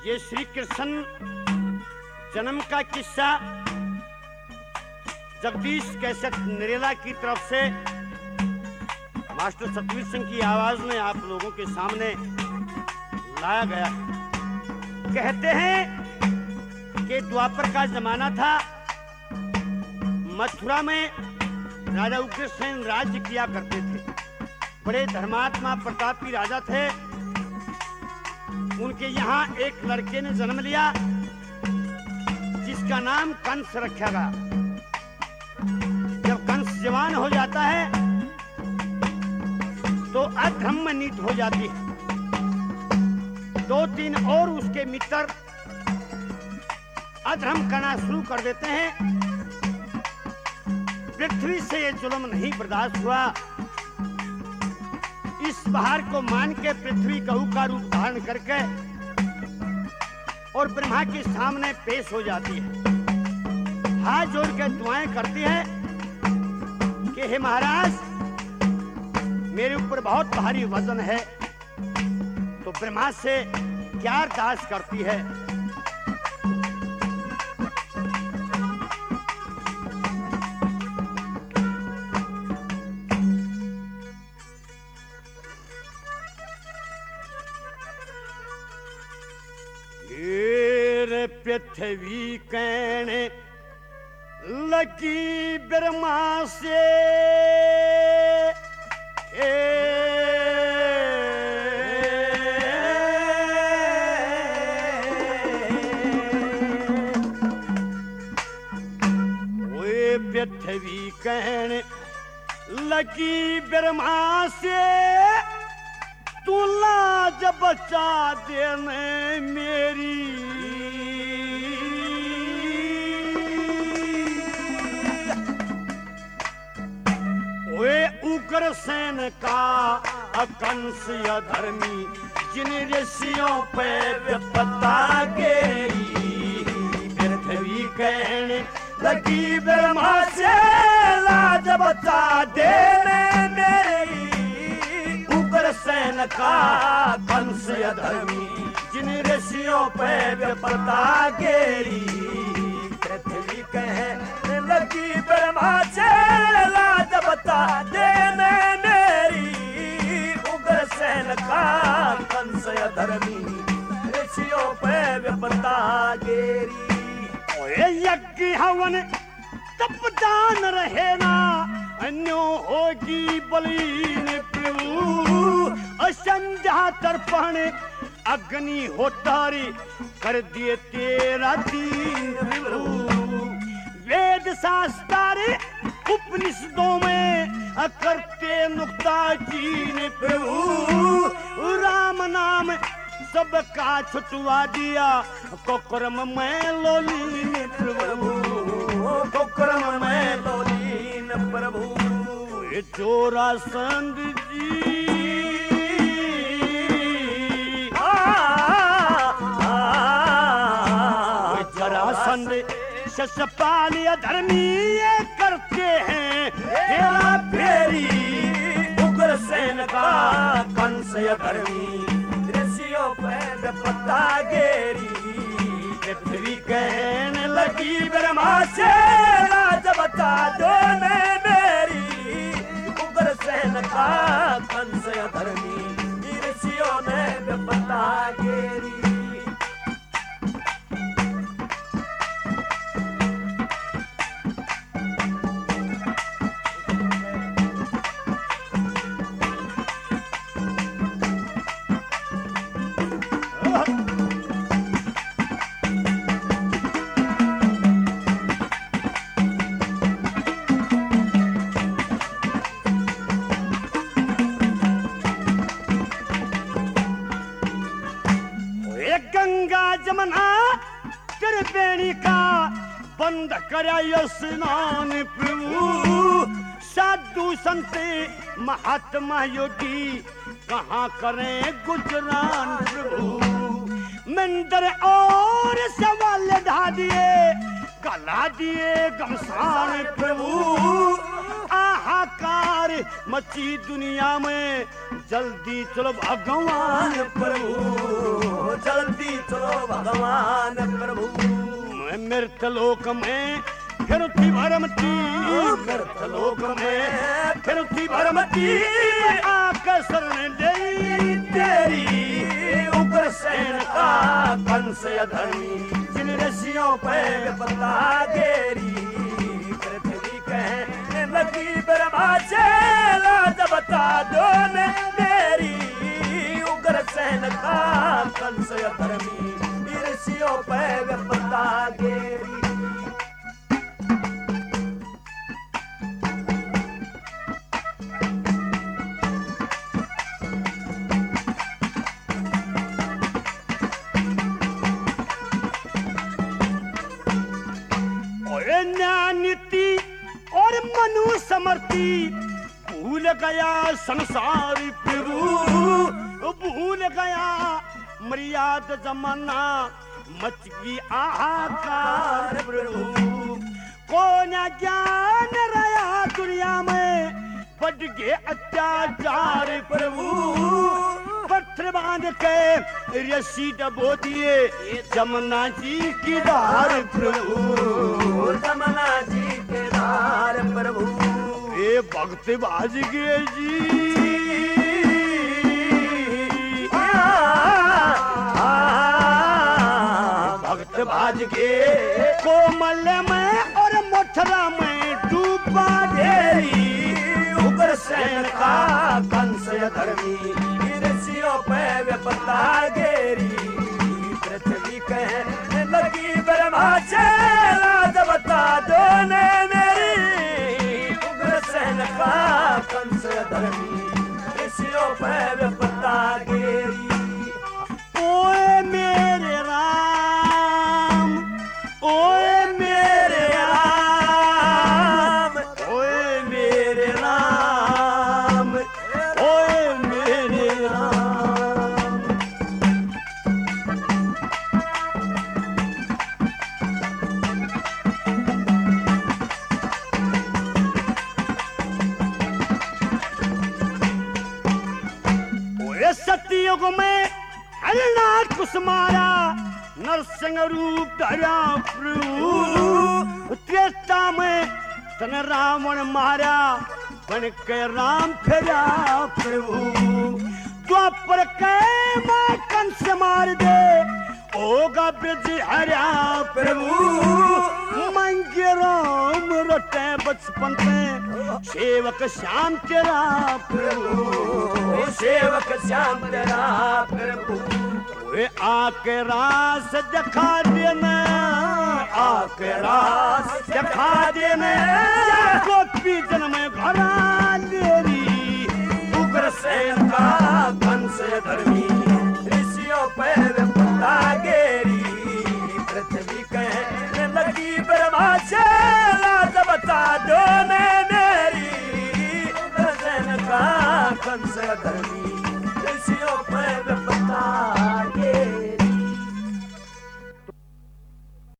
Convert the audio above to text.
ये श्री कृष्ण जन्म का किस्सा जगदीश कैसेट नरेला की तरफ से मास्टर सतवीर सिंह की आवाज में आप लोगों के सामने लाया गया है। कहते हैं कि द्वापर का जमाना था, मथुरा में राजा उग्रसेन राज्य किया करते थे। बड़े धर्मात्मा प्रतापी राजा थे। उनके यहाँ एक लड़के ने जन्म लिया जिसका नाम कंस रखा गया। जब कंस जवान हो जाता है तो अधर्म नीत हो जाती है। 2-3 और उसके मित्र अधर्म करना शुरू कर देते हैं। पृथ्वी से ये जुल्म नहीं बर्दाश्त हुआ। इस बहार को मान के पृथ्वी गऊ का रूप धारण करके और ब्रह्मा के सामने पेश हो जाती है। हाथ जोड़ के दुआएं करती है कि हे महाराज, मेरे ऊपर बहुत भारी वजन है। तो ब्रह्मा से क्या अरदास करती है? पृथ्वी कहने लगी ब्रह्मा से, पृथ्वी कहने लगी ब्रह्मा से, तू लाज बचा देने मेरी। वे उग्रसेन का कंस अधर्मी, जिन ऋषियों पे विपदा गिरी। पृथ्वी कहने लगी ब्रह्मा से, लाज बचा देने मेरी। उग्रसेन का कंस अधर्मी, जिन ऋषियों पे विपदा गिरी। पृथ्वी कहने लगी ब्रह्मा से, लाज बचा देने मेरी। उग्रसेन का कंस अधर्मी, ऋषियों पे विपदा गिरी। यज्ञ हवन तपदान रहे ना, अन्यो होगी बलीन प्रभु। असंध्या तर्पण अग्नि होतारी, कर दिए तेरा दीन प्रभु। वेद शास्त्र उपनिषदों में करते नुक्ता चीन प्रभु। राम नाम सबका छुटवा दिया, कोकरम में लोलीन प्रभु। कोकरम में लोलीन प्रभु। ये जोरासंध जी जरासंध शशपाल अधर्मी ये करते हैं हेरा फेरी। उग्रसेन का कंस अधर्मी, ऋषियों पे विपदा गिरी। पृथ्वी कहने लगी ब्रह्मा से, लाज बचा देने मेरी। उग्रसेन का कंस अधर्मी, ऋषियों ने विपदा गिरी। जमना त्रिवेणी का बंद कराया स्नान प्रभु। साधु संत महात्मा योगी कहाँ करें गुजरान प्रभु। मंदिर और सवाल ढा दिए, कला दिए गमसान प्रभु। आहाकार मची दुनिया में जल्दी चलो भगवान प्रभु, जल्दी चलो भगवान प्रभु। मैं मृतलोक में फिर थी भरमती, मृतलोक में फिर थी भरमती, आकर शरण दे तेरी उग्रसेन का कंस अधर्मी, जिन ऋषियों पे पता गेरी, पृथ्वी कहने लगी ब्रह्मा से लाज बता दो ने मेरी, उग्रसेन का कंस अधर्मी, ऋषियों पे पता गेरी। नीति और मनु समर्थी, भूल गया संसार प्रभु, भूल गया मर्याद जमाना, मच गई आहाकार प्रभु। कौन ज्ञान रहा दुनिया में, बढ़ गए अत्याचार प्रभु, पत्थर बांध के रस्सी डबो दिए जमुना जी की धार प्रभु, जमुना जी के धार प्रभु। ये भक्त बाज गए जी, भक्त बाज गए कोमल में और मथुरा में डूबा ढेरी, उग्रसेन का कंस अधर्मी, ऋषियों पे विपदा गेरी, पृथ्वी कहने लगी ब्रह्मा से लाज बता दो ने मेरी, उग्रसेन का कंस अधर्मी, ऋषियों पे विपदा गेरी। ओए मेरे राम, ओए मेरे राम, ओए मेरे राम, ओए मेरे राम। ओए सतयुग में हरनाथ कुसुमारा, नरसिंह रूप धरा प्रभु, त्रेता में तन रावण मारा, बन के राम फिरा प्रभु। द्वापर के मां कंस मार दे, होगा ब्रज हरा प्रभु, मंगे राम रटे बचपन से, सेवक श्याम तेरा प्रभु, सेवक श्याम तेरा प्रभु। वे आके रास दिखा देना, आके रास दिखा देना, गोपी जन्म घरा लेरी, उग्रसेन का कंस अधर्मी, ऋषियों पे विपदा गेरी, पृथ्वी कहने लगी ब्रह्मा से लाज बता दो ने मेरी, उग्रसेन का कंस अधर्मी,